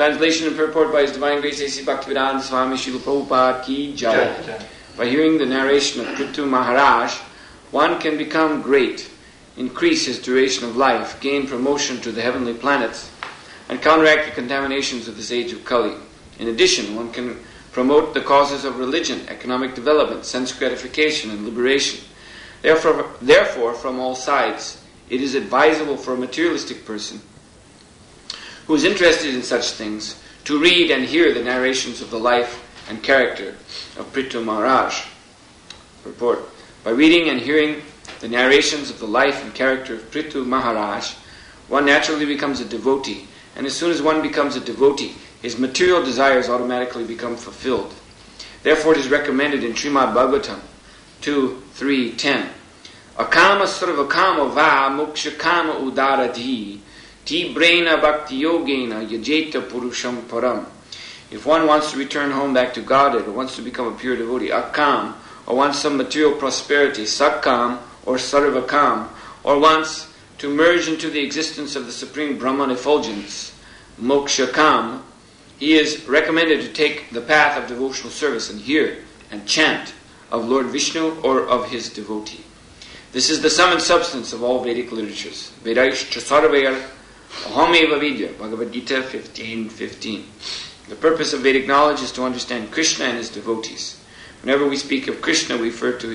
Translation and purport by His Divine Grace A.C. Bhaktivedanta Swami Srila Prabhupada Ki Jai. By hearing the narration of Prithu Maharaj, one can become great, increase his duration of life, gain promotion to the heavenly planets, and counteract the contaminations of this age of Kali. In addition, one can promote the causes of religion, economic development, sense gratification, and liberation. Therefore, from all sides, it is advisable for a materialistic person who is interested in such things to read and hear the narrations of the life and character of Prithu Maharaj. Purport. By reading and hearing the narrations of the life and character of Prithu Maharaj, one naturally becomes a devotee, and as soon as one becomes a devotee, his material desires automatically become fulfilled. Therefore, it is recommended in Srimad Bhagavatam 2:3-10, Akama sarvakama va mokshakama udaradhi tibrena bhakti yogena yajeta purusham param. If one wants to return home back to Godhead, or wants to become a pure devotee, akam, or wants some material prosperity, sakam or sarvakam, or wants to merge into the existence of the Supreme Brahman effulgence, mokshakam, he is recommended to take the path of devotional service and hear and chant of Lord Vishnu or of his devotee. This is the sum and substance of all Vedic literatures. Vedaishcha sarvayar ahameva vidya, Bhagavad Gita 15:15. The purpose of Vedic knowledge is to understand Krishna and his devotees. Whenever we speak of Krishna, we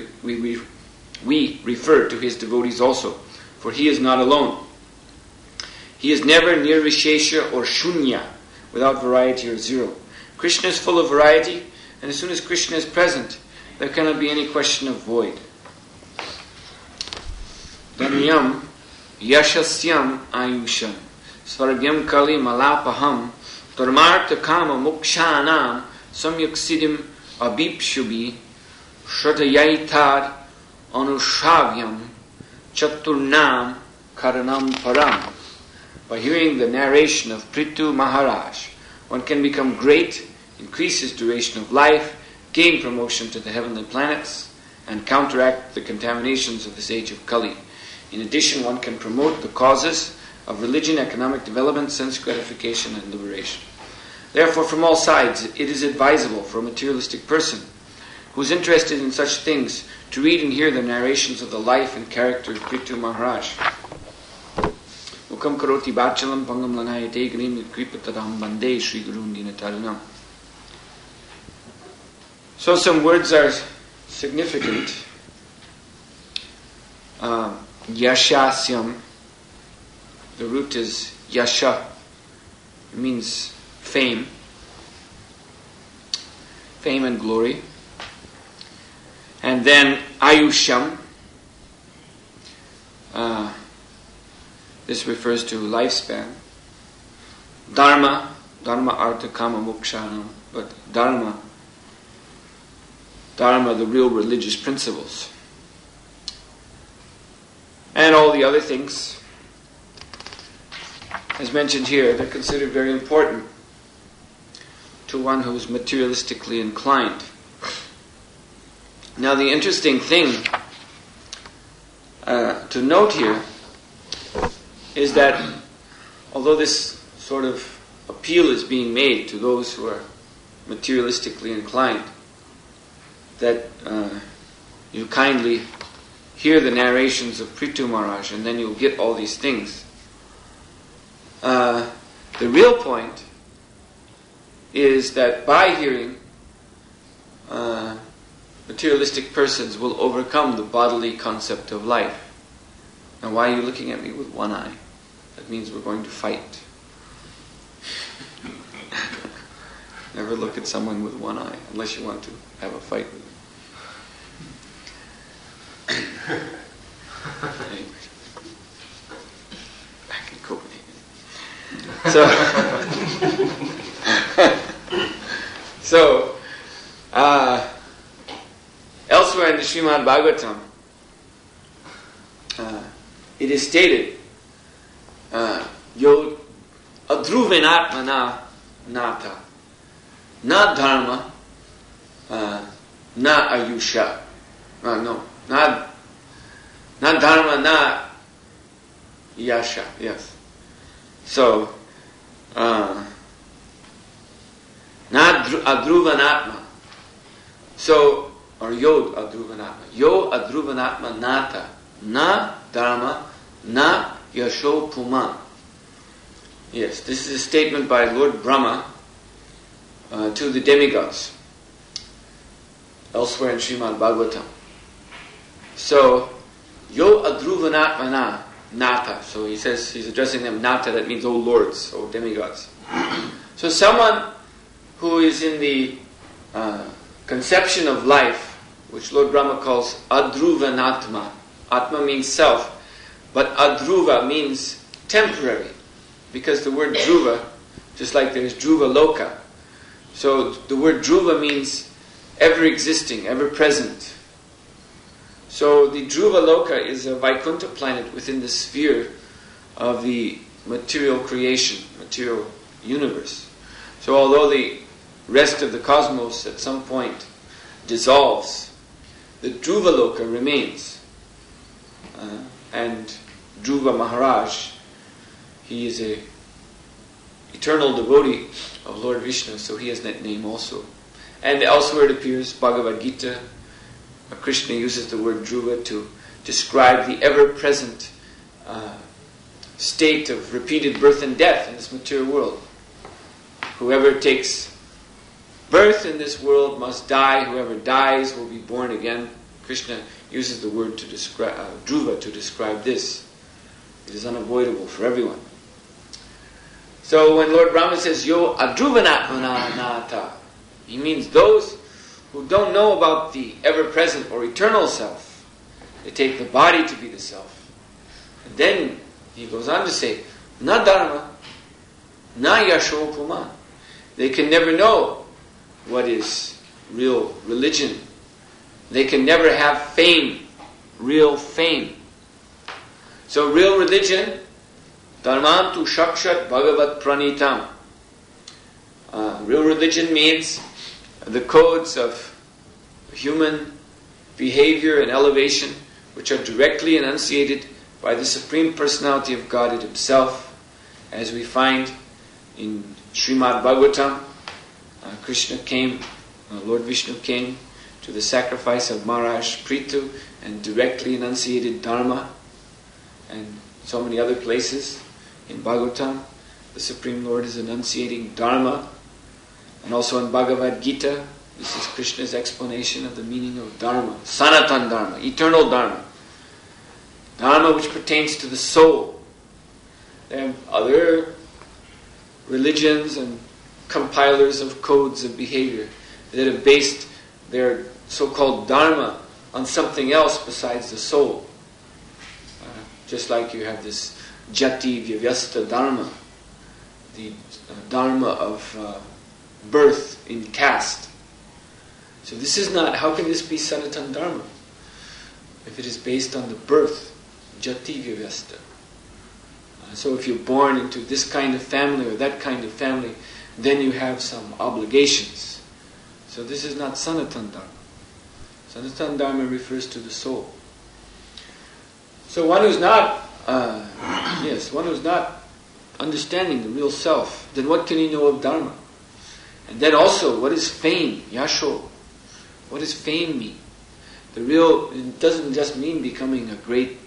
refer to his devotees also, for he is not alone. He is never nirvishesha or shunya, without variety or zero. Krishna is full of variety, and as soon as Krishna is present, there cannot be any question of void. Danyam yashasyam ayusham svargyam kali malapaham dharmartha kama mokshanam samyaksidim abhipshubi shratayaitar anushavyam chaturnam karanam param. By hearing the narration of Prithu Maharaj, one can become great, increase his duration of life, gain promotion to the heavenly planets, and counteract the contaminations of this age of Kali. In addition, one can promote the causes of religion, economic development, sense gratification, and liberation. Therefore, from all sides, it is advisable for a materialistic person who is interested in such things to read and hear the narrations of the life and character of Prithu Maharaj. Mukam karoti bachalam pangam lanayate grim kripatadam bande Sri Gurun Dinataranam. So some words are significant. Yashasyam, the root is yasha, it means fame and glory. And then ayusham, this refers to lifespan. Dharma artha kama mokshanam, but dharma, the real religious principles. And all the other things, as mentioned here, they're considered very important to one who is materialistically inclined. Now, the interesting thing to note here is that although this sort of appeal is being made to those who are materialistically inclined, that you kindly hear the narrations of Prithu Maharaj and then you'll get all these things. The real point is that by hearing, materialistic persons will overcome the bodily concept of life. Now, why are you looking at me with one eye? That means we're going to fight. Never look at someone with one eye, unless you want to have a fight with them. Anyway, back in Copenhagen. Elsewhere in the Srimad Bhagavatam, it is stated, Yo adruvenatmana nata, na dharma, na ayusha. Not dharma, na yasha. Yes. So, adruvanatma. So, or yod adruvanatma. Yo adruvanatma nata. Na dharma, na yasho puman. Yes, this is a statement by Lord Brahma to the demigods. Elsewhere in Srimad Bhagavatam. So, yo adruvanatmana nata. So he says, he's addressing them nata, that means, O lords, O demigods. So someone who is in the conception of life, which Lord Brahma calls adruvanatma. Atma means self, but adruva means temporary. Because the word dhruva, just like there's dhruva loka. So the word dhruva means ever existing, ever present. So the Dhruva Loka is a Vaikuntha planet within the sphere of the material creation, material universe. So although the rest of the cosmos at some point dissolves, the Dhruva Loka remains. And Dhruva Maharaj, he is a eternal devotee of Lord Vishnu, so he has that name also. And elsewhere it appears, Bhagavad Gita, Krishna uses the word Dhruva to describe the ever-present state of repeated birth and death in this material world. Whoever takes birth in this world must die. Whoever dies will be born again. Krishna uses the word to describe Dhruva to describe this. It is unavoidable for everyone. So when Lord Brahma says Yo adruvanatmana nata, he means those who don't know about the ever-present or eternal self. They take the body to be the self. And then he goes on to say, Na dharma, na yasho puman. They can never know what is real religion. They can never have fame, real fame. So real religion, dharmantu shakshat bhagavat pranitam. Real religion means the codes of human behavior and elevation, which are directly enunciated by the Supreme Personality of Godhead Himself, as we find in Srimad Bhagavatam. Krishna came, Lord Vishnu came to the sacrifice of Maharaj Prithu and directly enunciated Dharma, and so many other places in Bhagavatam the Supreme Lord is enunciating Dharma. And also in Bhagavad Gita, this is Krishna's explanation of the meaning of Dharma. Sanatan Dharma, eternal Dharma. Dharma which pertains to the soul. There are other religions and compilers of codes of behavior that have based their so-called Dharma on something else besides the soul. Just like you have this Jati Vyavasta Dharma, the Dharma of birth in caste. So this is not, how can this be Sanatan Dharma? If it is based on the birth, Jati Vyavasta. So if you're born into this kind of family or that kind of family, then you have some obligations. So this is not Sanatan Dharma. Sanatan Dharma refers to the soul. So one who's not, one who's not understanding the real self, then what can he know of Dharma? And then also, what is fame? Yasho. What does fame mean? It doesn't just mean becoming a great,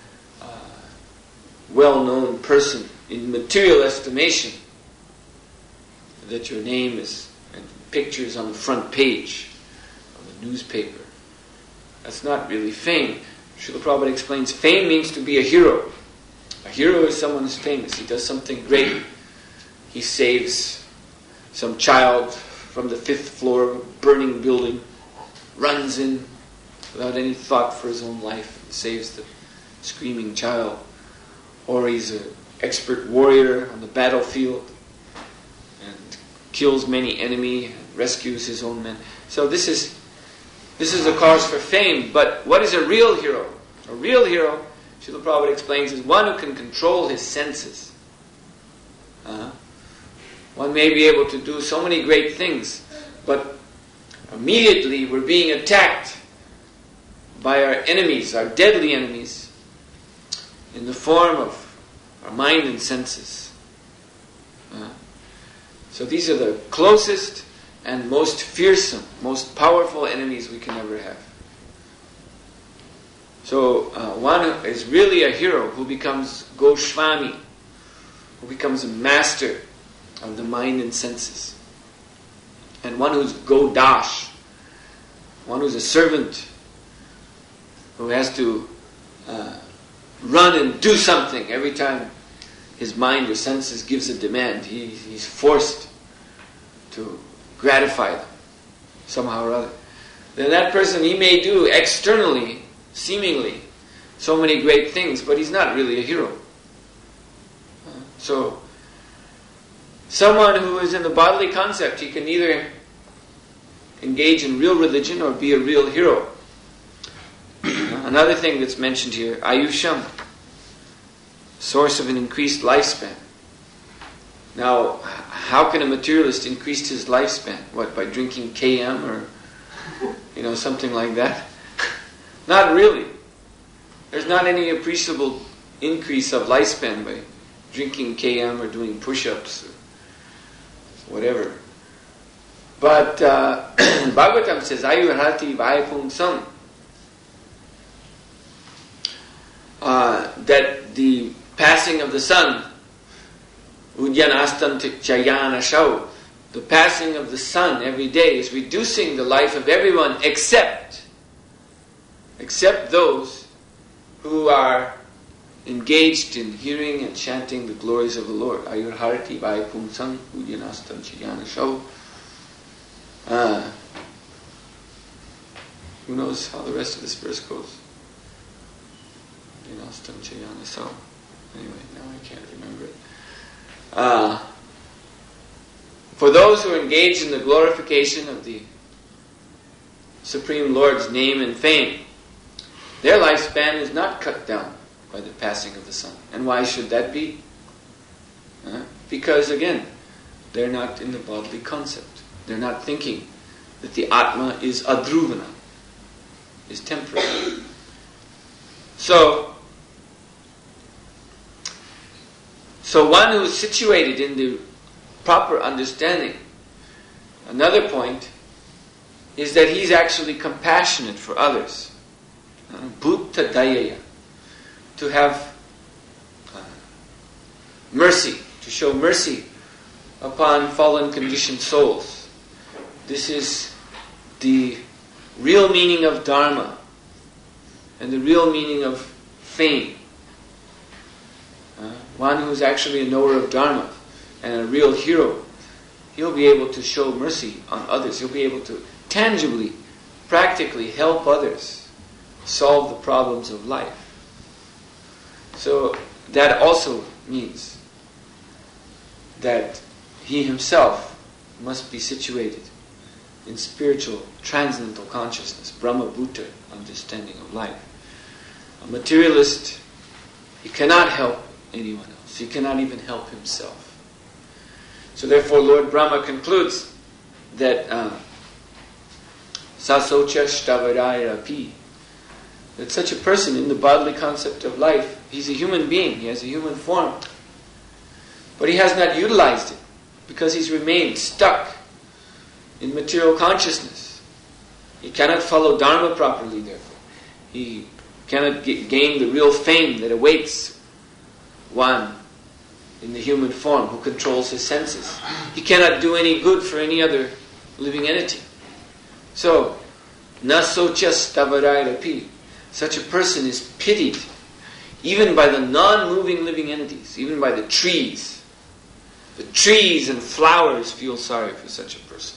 well-known person in material estimation. That your name is, and pictures on the front page of the newspaper. That's not really fame. Srila Prabhupada explains, fame means to be a hero. A hero is someone who's famous. He does something great. He saves some child from the 5th floor of a burning building, runs in without any thought for his own life, saves the screaming child. Or he's an expert warrior on the battlefield and kills many enemies, and rescues his own men. So this is a cause for fame. But what is a real hero? A real hero, Srila Prabhupada explains, is one who can control his senses. One may be able to do so many great things, but immediately we're being attacked by our enemies, our deadly enemies, in the form of our mind and senses. So these are the closest and most fearsome, most powerful enemies we can ever have. So one is really a hero who becomes Goswami, who becomes a master of the mind and senses. And one who's Godash, one who's a servant, who has to run and do something every time his mind or senses gives a demand. He's forced to gratify them somehow or other. Then that person, he may do externally, seemingly, so many great things, but he's not really a hero. So, someone who is in the bodily concept, he can either engage in real religion or be a real hero. Another thing that's mentioned here, Ayusham, source of an increased lifespan. Now, how can a materialist increase his lifespan? What, by drinking KM or, something like that? Not really. There's not any appreciable increase of lifespan by drinking KM or doing push-ups or whatever. But Bhagavatam says, Ayurhati Vaipungsam, that the passing of the sun, Udyanastam Chayana Shau, the passing of the sun every day is reducing the life of everyone except those who are engaged in hearing and chanting the glories of the Lord. Ayurharati Vaipungsam Udyanastam Chayana Shau. Who knows how the rest of this verse goes? Udyanastam Chayana Shau. Anyway, now I can't remember it. For those who are engaged in the glorification of the Supreme Lord's name and fame, their lifespan is not cut down by the passing of the sun. And why should that be? Because again, they're not in the bodily concept. They're not thinking that the Atma is adruvana, is temporary. So one who is situated in the proper understanding, another point is that he's actually compassionate for others. Bhutta dayaya, to have mercy, to show mercy upon fallen conditioned souls. This is the real meaning of Dharma and the real meaning of fame. One who's actually a knower of Dharma and a real hero, he'll be able to show mercy on others. He'll be able to tangibly, practically help others solve the problems of life. So that also means that he himself must be situated in spiritual, transcendental consciousness, Brahma Bhuta understanding of life. A materialist, he cannot help anyone else. He cannot even help himself. So therefore Lord Brahma concludes that Sasocha Shtavaraya that such a person in the bodily concept of life, he's a human being, he has a human form, but he has not utilized it because he's remained stuck in material consciousness. He cannot follow Dharma properly, therefore. He cannot gain the real fame that awaits one in the human form who controls his senses. He cannot do any good for any other living entity. So, nasochas tavarairapi, such a person is pitied even by the non-moving living entities, even by the trees. The trees and flowers feel sorry for such a person.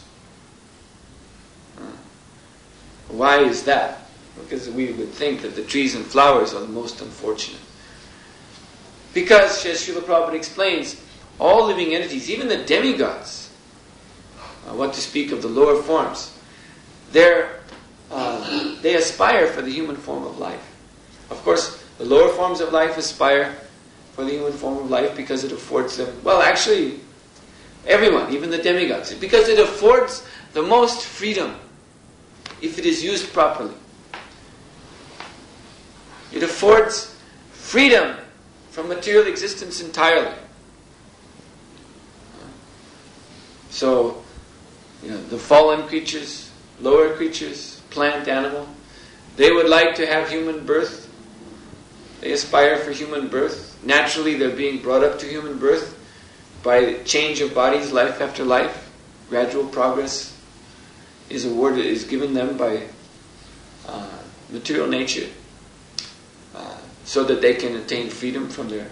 Why is that? Because we would think that the trees and flowers are the most unfortunate. Because, as Srila Prabhupada explains, all living entities, even the demigods, what to speak of the lower forms, they aspire for the human form of life. Of course, the lower forms of life aspire for the human form of life because it affords them, well, actually, everyone, even the demigods, because it affords the most freedom if it is used properly. It affords freedom from material existence entirely. So, the fallen creatures, lower creatures, plant, animal, they would like to have human birth. They aspire for human birth. Naturally, they're being brought up to human birth by change of bodies, life after life. Gradual progress is given them by material nature, so that they can attain freedom from their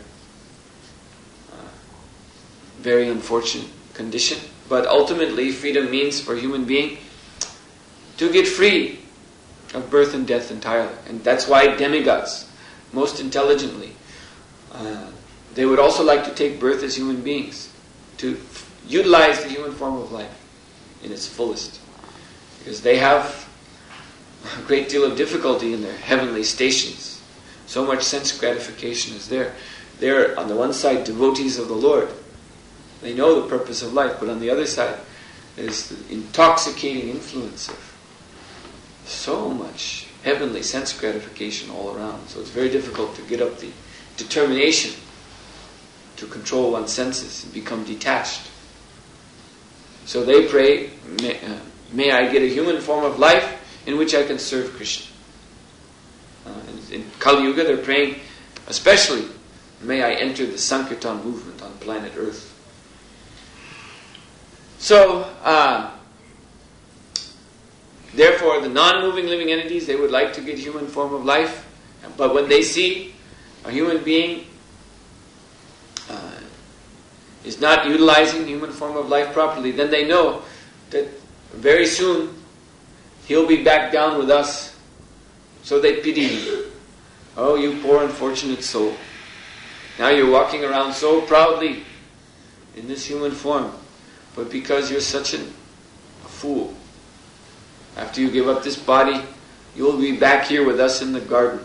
very unfortunate condition. But ultimately, freedom means for a human being to get free of birth and death entirely. And that's why demigods, most intelligently, they would also like to take birth as human beings, to utilize the human form of life in its fullest. Because they have a great deal of difficulty in their heavenly stations. So much sense gratification is there. They're, on the one side, devotees of the Lord. They know the purpose of life, but on the other side, there's the intoxicating influence of so much heavenly sense gratification all around. So it's very difficult to get up the determination to control one's senses and become detached. So they pray, may I get a human form of life in which I can serve Krishna. In Kali Yuga, they're praying, especially, may I enter the Sankirtan movement on planet Earth. So, therefore, the non-moving living entities, they would like to get human form of life, but when they see a human being is not utilizing human form of life properly, then they know that very soon he'll be back down with us. So they pity him. Oh, you poor unfortunate soul. Now you're walking around so proudly in this human form, but because you're such a fool, after you give up this body, you'll be back here with us in the garden.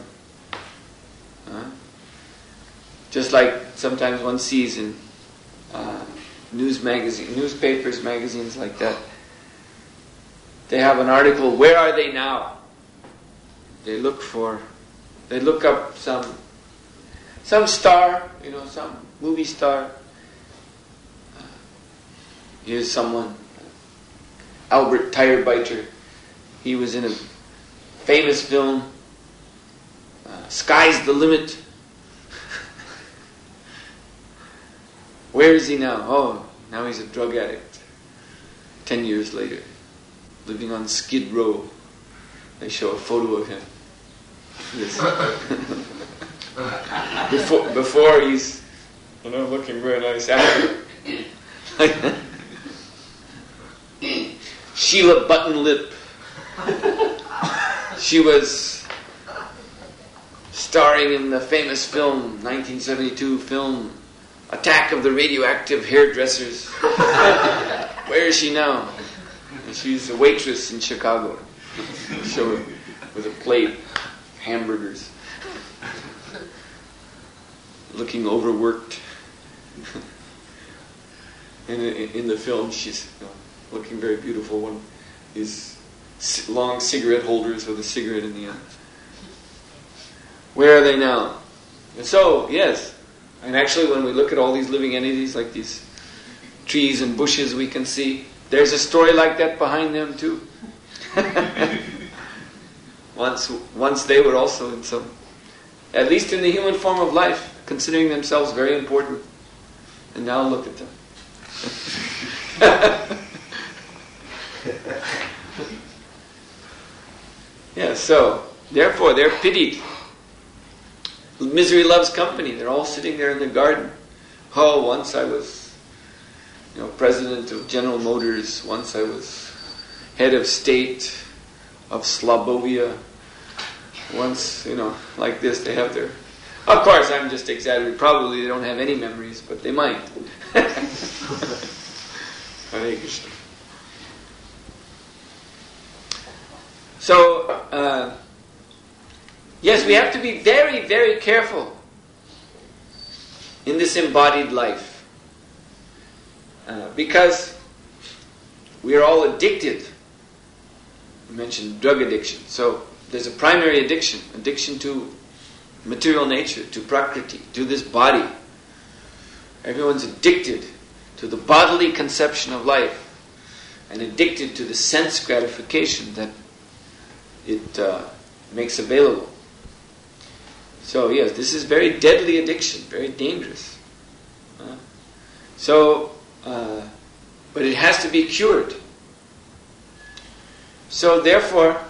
Just like sometimes one sees in newspapers, magazines like that. They have an article, where are they now? They look up some star, some movie star. Here's someone, Albert Tirebiter. He was in a famous film, Sky's the Limit. Where is he now? Oh, now he's a drug addict. 10 years later, living on Skid Row. They show a photo of him. Before he's, looking very nice. After, Sheila Button-Lip. She was starring in the famous film, 1972 film, Attack of the Radioactive Hairdressers. Where is she now? And she's a waitress in Chicago. Show her with a plate of hamburgers. Looking overworked. In the film, she's looking very beautiful. One these long cigarette holders with a cigarette in the end. Where are they now? And so, yes. And actually, when we look at all these living entities, like these trees and bushes we can see, there's a story like that behind them too. Once they were also in some, at least in the human form of life, considering themselves very important. And now look at them. Yeah, so, therefore, they're pitied. Misery loves company. They're all sitting there in the garden. Oh, once I was, president of General Motors. Once I was head of state of Slabovia. Once, like this, they have their... Of course, I'm just exaggerating. Probably they don't have any memories, but they might. Hare Krishna. So, yes, we have to be very, very careful in this embodied life. Because we are all addicted. We mentioned drug addiction. So, there's a primary addiction to material nature, to Prakriti, to this body. Everyone's addicted to the bodily conception of life. and addicted to the sense gratification that it makes available. So yes, this is very deadly addiction, very dangerous. But it has to be cured. So therefore,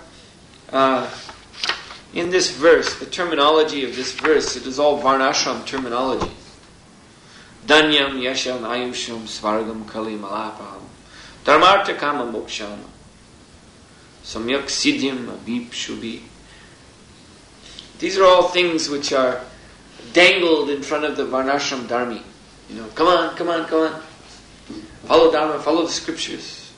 in this verse, the terminology of this verse, it is all Varnashram terminology. Danyam yasham ayusham svargam kali malapaham dharmartha kama moksham samyak siddhim abhipshubi. These are all things which are dangled in front of the Varnashram Dharmi. Come on. Follow Dharma, follow the scriptures.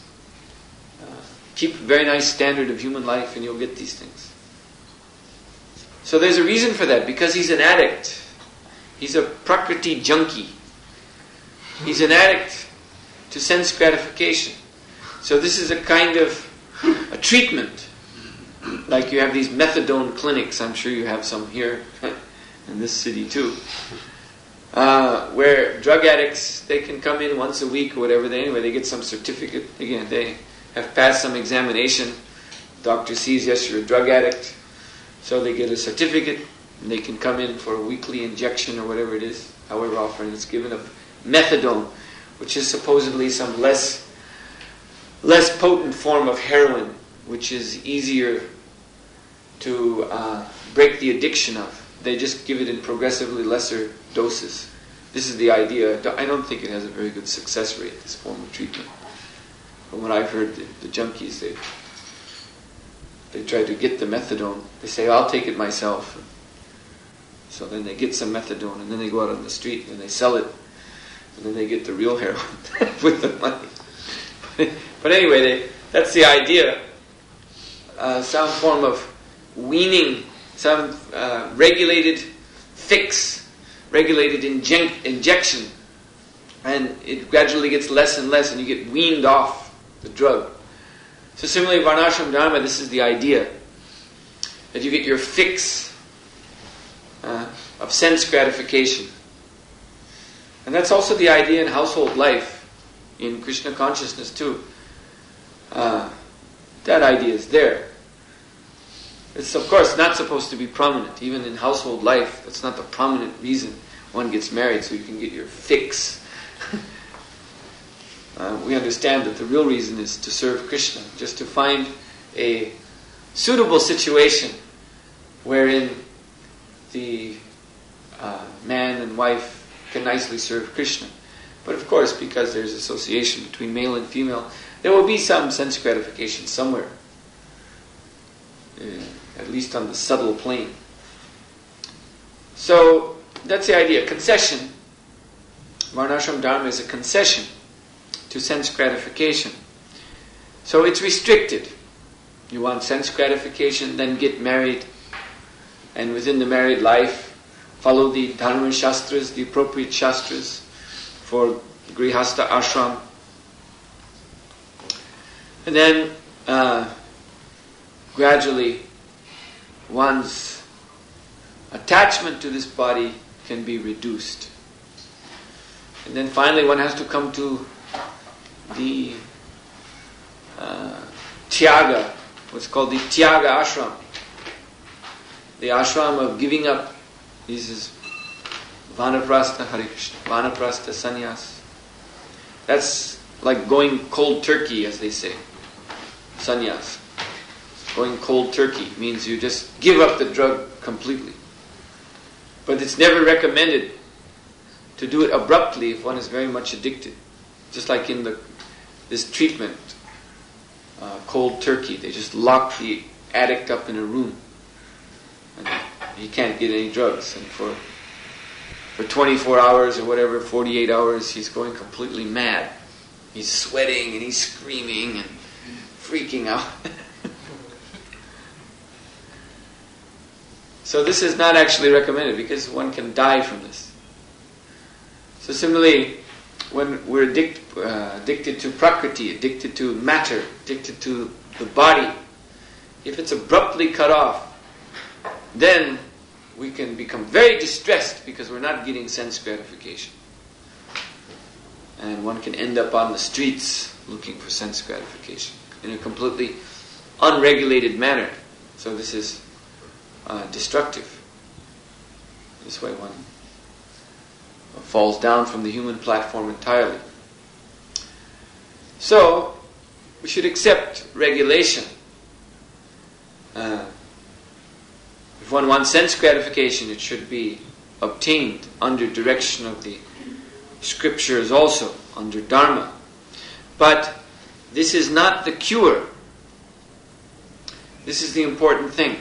Keep a very nice standard of human life and you'll get these things. So there's a reason for that, because he's an addict. He's a prakriti junkie. He's an addict to sense gratification. So this is a kind of a treatment. Like you have these methadone clinics, I'm sure you have some here in this city too, where drug addicts, they can come in once a week or whatever. They get some certificate. Again, they have passed some examination. Doctor sees, yes, you're a drug addict. So they get a certificate, and they can come in for a weekly injection or whatever it is, however often it's given, of methadone, which is supposedly some less potent form of heroin, which is easier to break the addiction of. They just give it in progressively lesser doses. This is the idea. I don't think it has a very good success rate, this form of treatment. From what I've heard, the junkies, they try to get the methadone. They say, I'll take it myself. So then they get some methadone, and then they go out on the street and they sell it. And then they get the real heroin with the money. But anyway, that's the idea. Some form of weaning, some regulated fix, regulated injection. And it gradually gets less and less, and you get weaned off the drug. So similarly, Varnashram Dharma, this is the idea. That you get your fix of sense gratification. And that's also the idea in household life, in Krishna consciousness too. That idea is there. It's of course not supposed to be prominent. Even in household life, that's not the prominent reason one gets married, so you can get your fix. We understand that the real reason is to serve Krishna, just to find a suitable situation wherein the man and wife can nicely serve Krishna. But of course, because there's association between male and female, there will be some sense gratification somewhere, at least on the subtle plane. So that's the idea. Concession. Varnashram Dharma is a concession to sense gratification. So it's restricted. You want sense gratification, then get married, and within the married life, follow the Dharma Shastras, the appropriate Shastras for Grihastha Ashram. And then gradually one's attachment to this body can be reduced. And then finally one has to come to the Tyaga, what's called the Tyaga Ashram. The ashram of giving up. This is Vanaprastha, Hare Krishna, Vanaprastha sannyas. That's like going cold turkey, as they say. Sannyas. Going cold turkey means you just give up the drug completely. But it's never recommended to do it abruptly if one is very much addicted. Just like in this treatment, cold turkey, they just lock the addict up in a room. And he can't get any drugs. And for 24 hours or whatever, 48 hours, he's going completely mad. He's sweating and he's screaming and freaking out. So this is not actually recommended because one can die from this. So similarly, when we're addicted to prakriti, addicted to matter, addicted to the body, if it's abruptly cut off, then we can become very distressed because we're not getting sense gratification. And one can end up on the streets looking for sense gratification in a completely unregulated manner. So this is destructive. This way one falls down from the human platform entirely. So, we should accept regulation. If one wants sense gratification, it should be obtained under direction of the scriptures also, under Dharma. But this is not the cure. This is the important thing.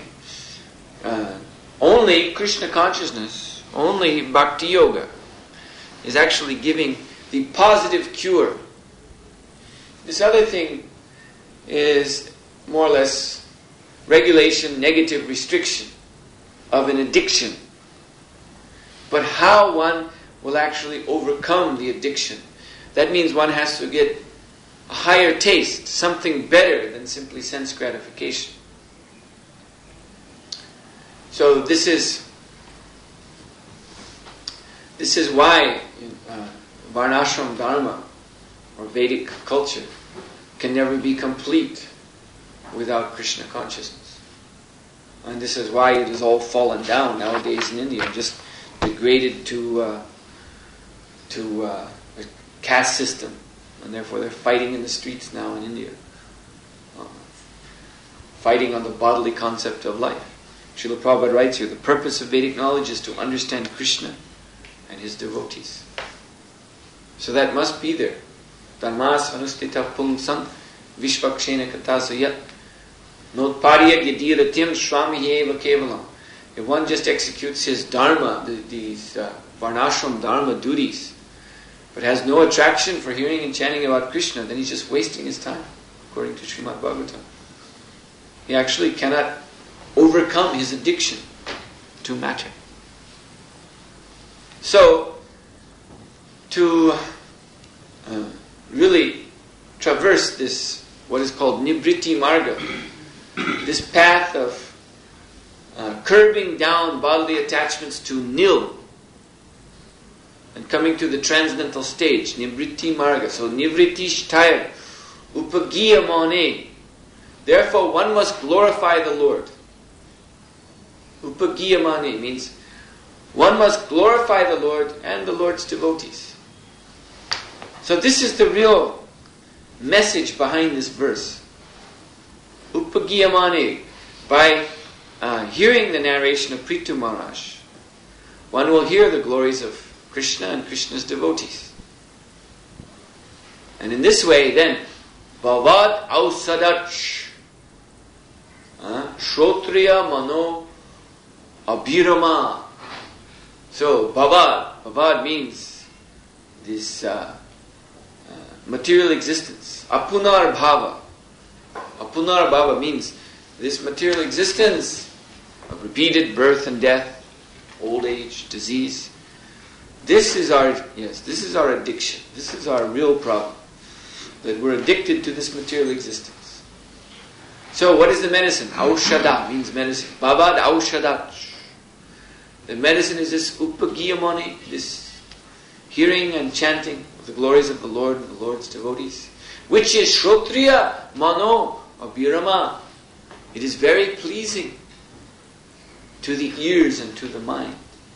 Only Krishna consciousness, only Bhakti Yoga is actually giving the positive cure. This other thing is more or less regulation, negative restriction of an addiction. But how one will actually overcome the addiction, that means one has to get a higher taste, something better than simply sense gratification. So this is why Varnashram Dharma or Vedic culture can never be complete without Krishna consciousness. And this is why it has all fallen down nowadays in India, just degraded to a caste system. And therefore they're fighting in the streets now in India. Fighting on the bodily concept of life. Srila Prabhupada writes here, the purpose of Vedic knowledge is to understand Krishna and his devotees. So that must be there. Dharmas anustita pungsam vishvakshena katasayat notparya yadiratim swamiyeva kevalam. If one just executes his dharma, these varnashram dharma duties, but has no attraction for hearing and chanting about Krishna, then he's just wasting his time, according to Srimad Bhagavatam. He actually cannot overcome his addiction to matter. So, to really traverse this, what is called Nivriti Marga, this path of curbing down bodily attachments to nil and coming to the transcendental stage, Nivriti Marga. So, Nivriti Shtaya, Upagiyamane. Therefore, one must glorify the Lord. Upagiyamane means one must glorify the Lord and the Lord's devotees. So this is the real message behind this verse. Upagiyamane. By hearing the narration of Prithu Maharaj, one will hear the glories of Krishna and Krishna's devotees. And in this way then, Bhavad Ausadach Shrotriya Mano Abhirama. So Bhavad means this material existence. Apunar Bhava. Apunar Bhava means this material existence of repeated birth and death, old age, disease. This is our addiction. This is our real problem. That we're addicted to this material existence. So what is the medicine? Aushada means medicine. Bhavad Aushadach. The medicine is this upagiyamani, this hearing and chanting of the glories of the Lord and the Lord's devotees, which is Shrotriya Mano Abhirama. It is very pleasing to the ears and to the mind.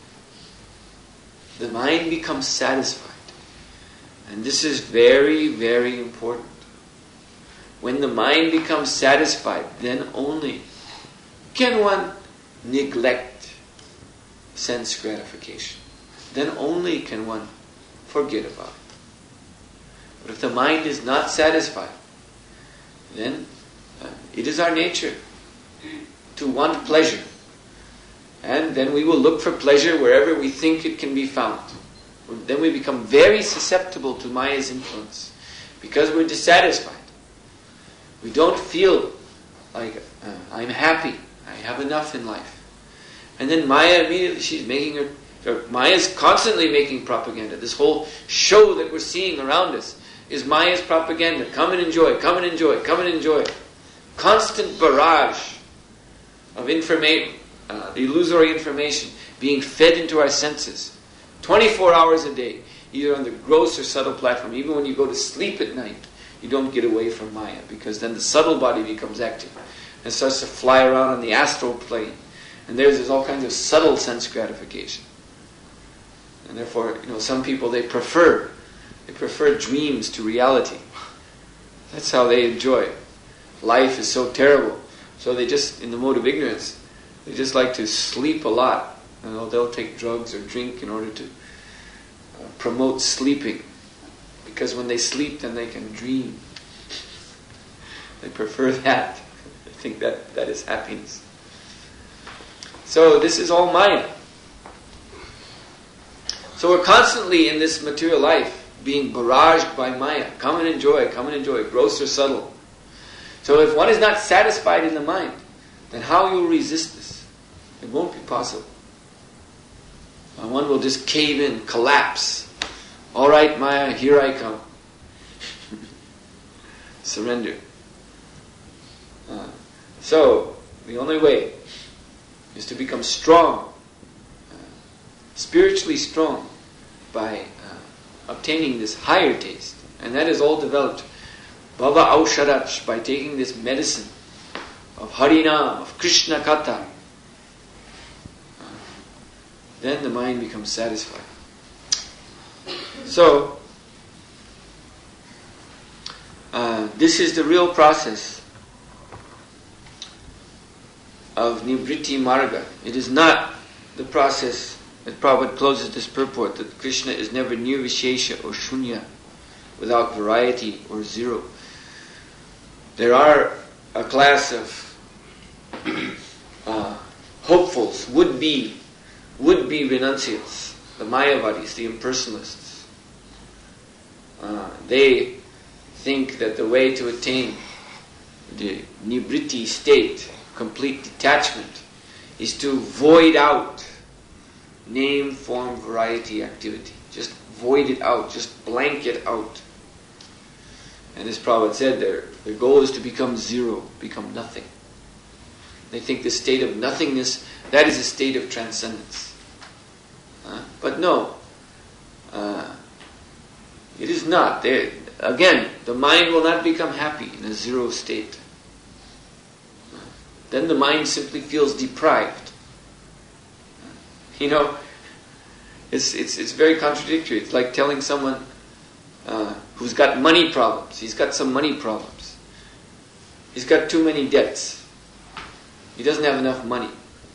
The mind becomes satisfied. And this is very, very important. When the mind becomes satisfied, then only can one neglect sense gratification. Then only can one forget about it. But if the mind is not satisfied, then it is our nature to want pleasure. And then we will look for pleasure wherever we think it can be found. Then we become very susceptible to Maya's influence because we're dissatisfied. We don't feel like I'm happy, I have enough in life. And then Maya immediately, Maya's constantly making propaganda. This whole show that we're seeing around us is Maya's propaganda. Come and enjoy, come and enjoy, come and enjoy. Constant barrage of illusory information being fed into our senses 24 hours a day, either on the gross or subtle platform. Even when you go to sleep at night, you don't get away from Maya, because then the subtle body becomes active and starts to fly around on the astral plane. And there's all kinds of subtle sense gratification. And therefore, some people, they prefer dreams to reality. That's how they enjoy it. Life is so terrible. So they just, in the mode of ignorance, they just like to sleep a lot. They'll take drugs or drink in order to promote sleeping. Because when they sleep, then they can dream. They prefer that. They think that is happiness. So this is all Maya. So we're constantly in this material life being barraged by Maya. Come and enjoy, gross or subtle. So if one is not satisfied in the mind, then how you will resist this? It won't be possible. One will just cave in, collapse. All right, Maya, here I come. Surrender. So, the only way is to become strong, spiritually strong, by obtaining this higher taste. And that is all developed Bhava Aushadach, by taking this medicine of Harinam, of Krishna Katha. Then the mind becomes satisfied. So, this is the real process of Nivritti Marga. It is not the process that Prabhupada closes this purport, that Krishna is never nirvishesha or shunya, without variety or zero. There are a class of hopefuls, would-be renunciates, the Mayavadis, the impersonalists. They think that the way to attain the Nivritti state, complete detachment, is to void out name, form, variety, activity. Just void it out, just blank it out. And as Prabhupada said, their goal is to become zero, become nothing. They think the state of nothingness, that is a state of transcendence. But no, it is not. Again, the mind will not become happy in a zero state. Then the mind simply feels deprived. It's very contradictory. It's like telling someone who's got money problems. He's got some money problems. He's got too many debts. He doesn't have enough money.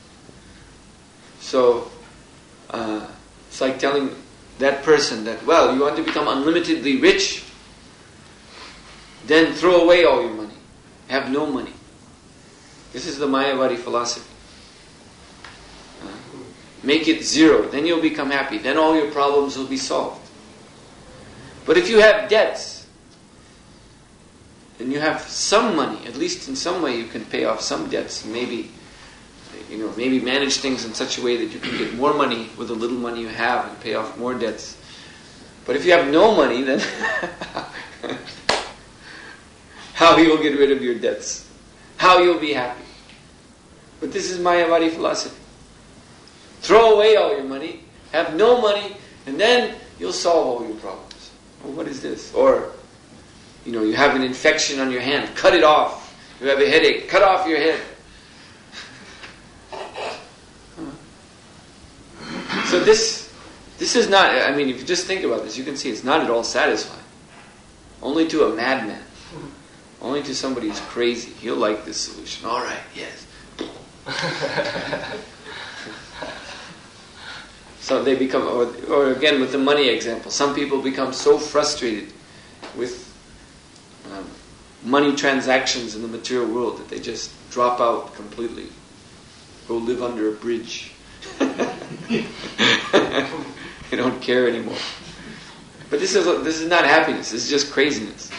So, it's like telling that person that, well, you want to become unlimitedly rich? Then throw away all your money. Have no money. This is the Mayavadi philosophy. Make it zero. Then you'll become happy. Then all your problems will be solved. But if you have debts, and you have some money, at least in some way you can pay off some debts, maybe manage things in such a way that you can get more money with the little money you have and pay off more debts. But if you have no money, then how you'll get rid of your debts? How you'll be happy? But this is Mayavadi philosophy. Throw away all your money, have no money, and then you'll solve all your problems. Well, what is this? Or, you have an infection on your hand, cut it off. You have a headache, cut off your head. So this is not, if you just think about this, you can see it's not at all satisfying. Only to a madman. Only to somebody who's crazy. He'll like this solution. All right, yes. So they become, or again with the money example, some people become so frustrated with money transactions in the material world that they just drop out completely. Go live under a bridge. They don't care anymore. But this is not happiness. This is just craziness.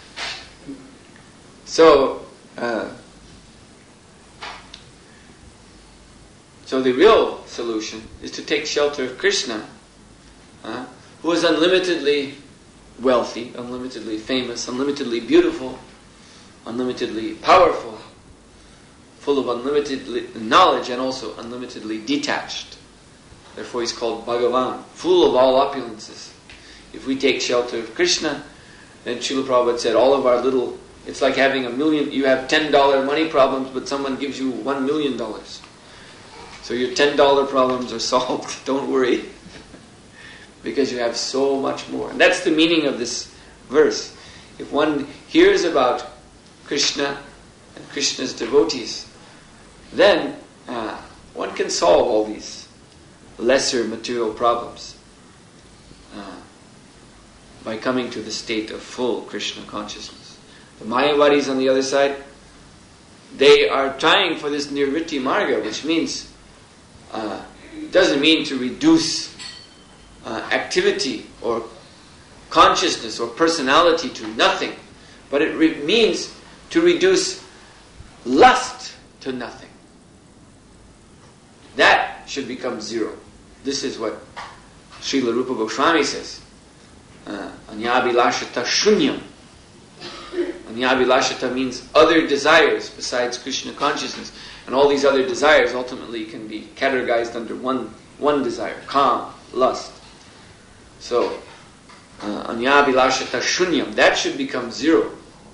So the real solution is to take shelter of Krishna, who is unlimitedly wealthy, unlimitedly famous, unlimitedly beautiful, unlimitedly powerful, full of unlimited knowledge and also unlimitedly detached. Therefore he's called Bhagavan, full of all opulences. If we take shelter of Krishna, then Srila Prabhupada said, all of our little, it's like having you have $10 money problems, but someone gives you $1 million. So your $10 problems are solved. Don't worry. Because you have so much more. And that's the meaning of this verse. If one hears about Krishna and Krishna's devotees, then one can solve all these lesser material problems by coming to the state of full Krishna consciousness. The Mayavadis on the other side, they are trying for this Nirvritti Marga, which means, doesn't mean to reduce activity or consciousness or personality to nothing, but it means to reduce lust to nothing. That should become zero. This is what Srila Rupa Goswami says. Anyabhilashata shunyam. Anyabhilashata means other desires besides Krishna consciousness. And all these other desires ultimately can be categorized under one desire, kam, lust. So, anyabhilashata shunyam, that should become zero.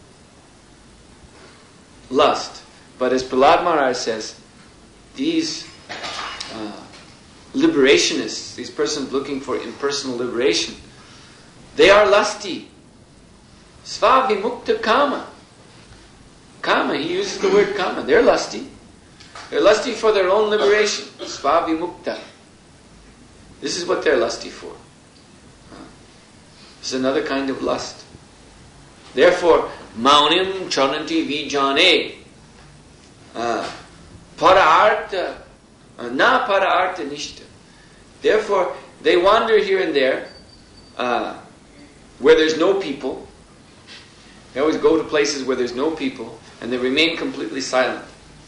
Lust. But as Prahlad Maharaj says, these liberationists, these persons looking for impersonal liberation, they are lusty. Svavimukta kama. Kama, he uses the word kama. They're lusty. They're lusty for their own liberation. Svavimukta. This is what they're lusty for. This is another kind of lust. Therefore, maunim chananti vijane. Para-artha. Na para-artha nishta. Therefore, they wander here and there where there's no people. They always go to places where there's no people and they remain completely silent.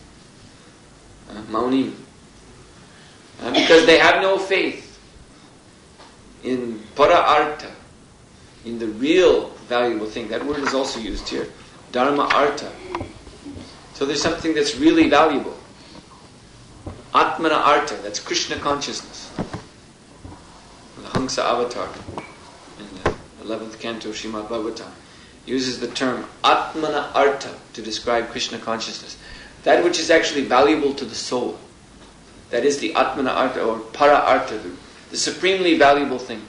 Maunim. Because they have no faith in para-artha, in the real valuable thing. That word is also used here. Dharma artha. So there's something that's really valuable. Atmana artha, that's Krishna consciousness. The Hamsa avatar in the 11th canto of Srimad Bhagavatam uses the term Atmana artha to describe Krishna consciousness. That which is actually valuable to the soul. That is the Atmana artha or para artha, the supremely valuable thing.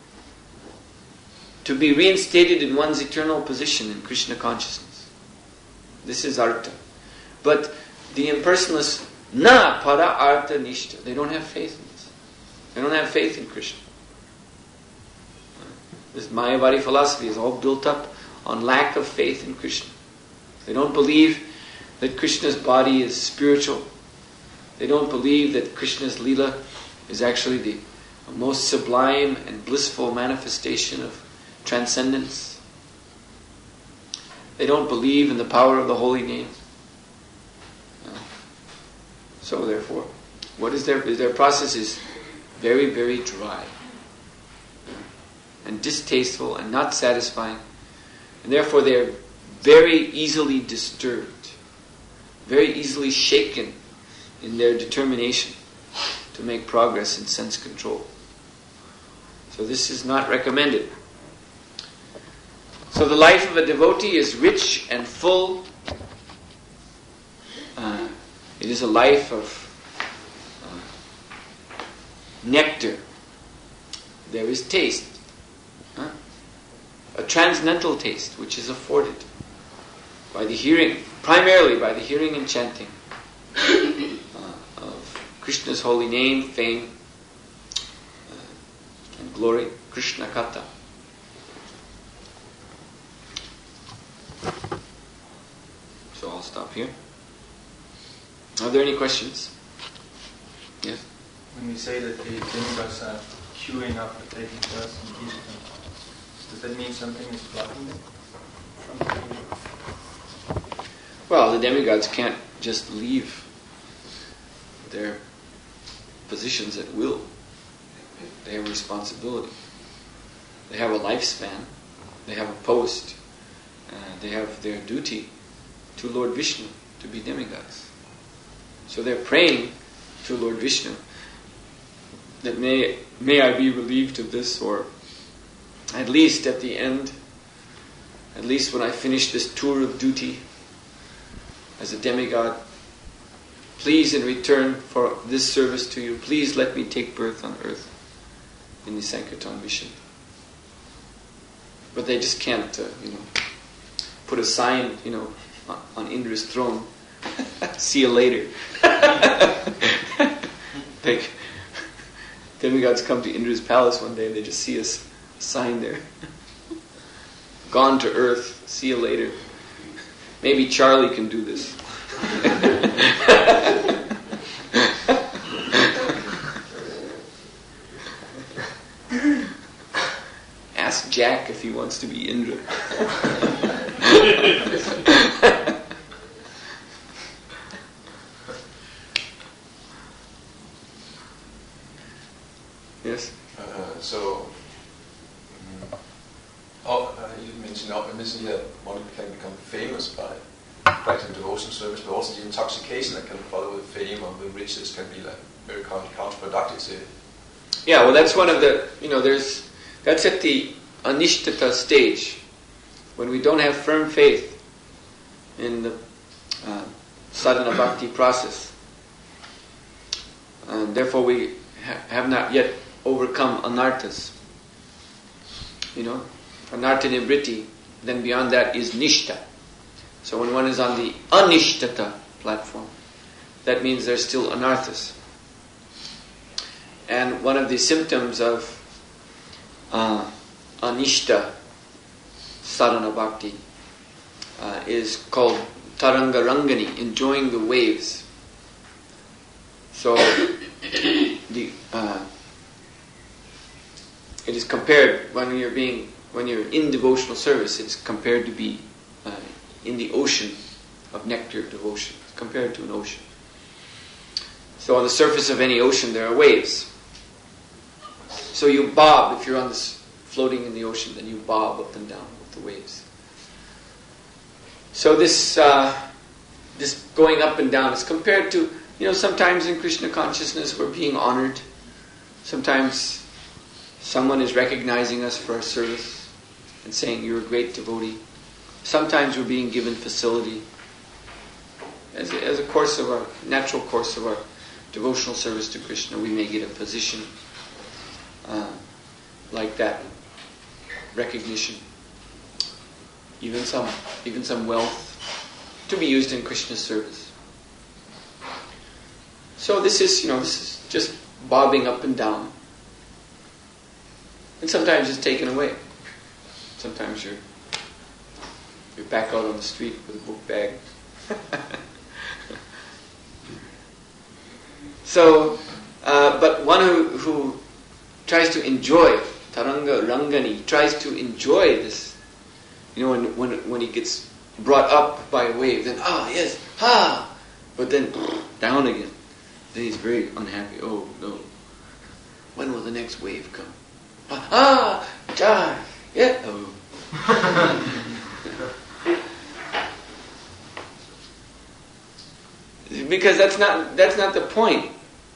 To be reinstated in one's eternal position in Krishna consciousness. This is artha. But the impersonalists, na para artha nishta. They don't have faith in this. They don't have faith in Krishna. This Mayavadi philosophy is all built up on lack of faith in Krishna. They don't believe that Krishna's body is spiritual. They don't believe that Krishna's Leela is actually the most sublime and blissful manifestation of transcendence. They don't believe in the power of the holy name. So therefore, what is their process is very, very dry and distasteful and not satisfying, and therefore they are very easily disturbed, very easily shaken in their determination to make progress in sense control. So this is not recommended. So the life of a devotee is rich and full. It is a life of nectar. There is taste. A transcendental taste which is afforded by the hearing, primarily by the hearing and chanting of Krishna's holy name, fame, and glory, Krishna Katha. So I'll stop here. Are there any questions? Yes? When we say that the demigods are queuing up for taking birth in Krishna, does that mean something is blocking them from taking birth? Well, the demigods can't just leave their positions at will. They have responsibility. They have a lifespan. They have a post. They have their duty to Lord Vishnu to be demigods. So they're praying to Lord Vishnu that may I be relieved of this, or at least at the end at least when I finish this tour of duty as a demigod, please, in return for this service to you, please let me take birth on earth in the Sankirtan mission. But they just can't, put a sign, on Indra's throne. See you later. Like, demigods come to Indra's palace one day and they just see a sign there. Gone to earth, see you later. Maybe Charlie can do this. Ask Jack if he wants to be Indra. Yes? You mentioned that one can become famous by practicing devotion service, but also the intoxication that can follow with fame or with riches can be like very counterproductive. Yeah, well, that's one of the, that's at the anishtata stage, when we don't have firm faith in the sadhana bhakti process. And therefore we have not yet overcome anarthas. Anartha nivriti, then beyond that is nishta. So when one is on the anishtata platform, that means there's still anarthas. And one of the symptoms of anishta sadhana bhakti is called taranga rangani, enjoying the waves. So it is compared when you're in devotional service, it's compared to be in the ocean of nectar of devotion. It's compared to an ocean. So on the surface of any ocean there are waves. So you bob, if you're on this floating in the ocean, then you bob up and down with the waves. So this going up and down is compared to, sometimes in Krishna consciousness we're being honored. Sometimes someone is recognizing us for our service and saying, you're a great devotee. Sometimes we're being given facility. As a course of our, natural course of our devotional service to Krishna, we may get a position like that, recognition, even some wealth to be used in Krishna's service. So this is just bobbing up and down, and sometimes it's taken away. Sometimes you're back out on the street with a book bag. So, but one who tries to enjoy taranga rangani, tries to enjoy this, when he gets brought up by a wave, then yes, but then down again. Then he's very unhappy. Oh no, when will the next wave come? Yeah. Oh. Because that's not the point.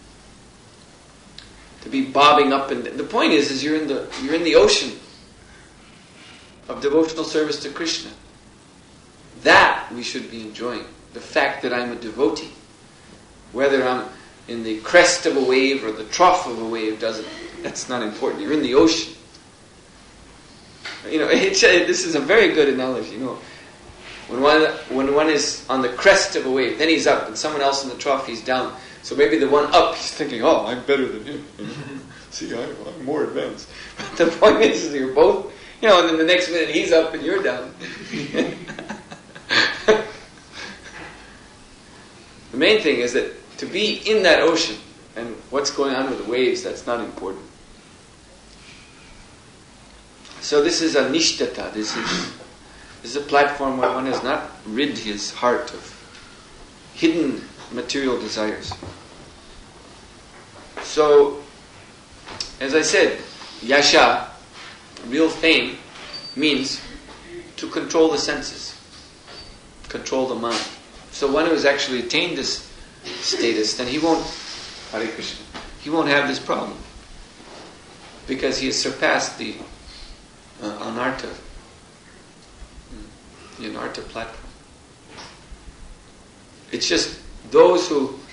To be bobbing up and the point is you're in the ocean of devotional service to Krishna. That we should be enjoying. The fact that I'm a devotee, whether I'm in the crest of a wave or the trough of a wave, that's not important. You're in the ocean. This is a very good analogy. When one is on the crest of a wave, then he's up, and someone else in the trough, he's down. So maybe the one up, he's thinking, I'm better than him. See, I'm more advanced. But the point is you're both, and then the next minute he's up and you're down. The main thing is that to be in that ocean, and what's going on with the waves, that's not important. So this is a nishtata. This is a platform where one has not rid his heart of hidden material desires. So, as I said, yasha, real fame, means to control the senses, control the mind. So one who has actually attained this status, then he won't, Hare Krishna, he won't have this problem. Because he has surpassed the anartha. the Anartha platform. It's just those who